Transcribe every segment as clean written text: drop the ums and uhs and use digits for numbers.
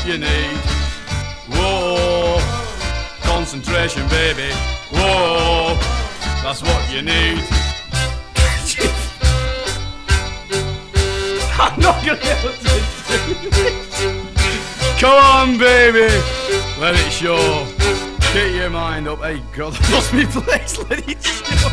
you need. Whoa, concentration, baby. Whoa, that's what you need. I'm not gonna be able to do this. Come on, baby, let it show. Get your mind up. Hey, God, I lost me place. Let it show.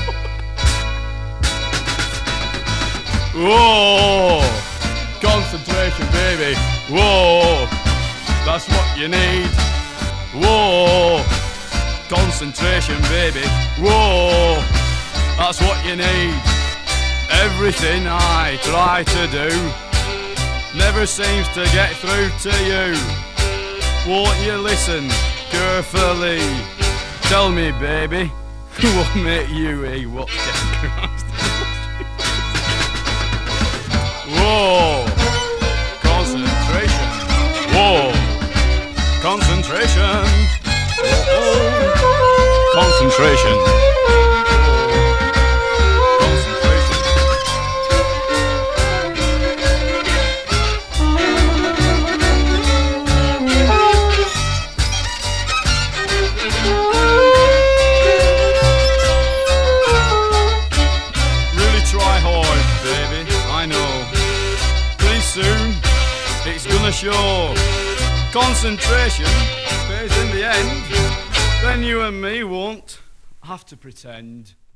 Whoa, concentration, baby. Whoa, that's what you need. Whoa, concentration, baby. Whoa, that's what you need. Everything I try to do never seems to get through to you. Won't you listen carefully? Tell me, baby, what make you a what? Whoa, concentration. Whoa, concentration. Whoa, concentration. Soon it's gonna show. Concentration pays in the end. Then you and me won't have to pretend.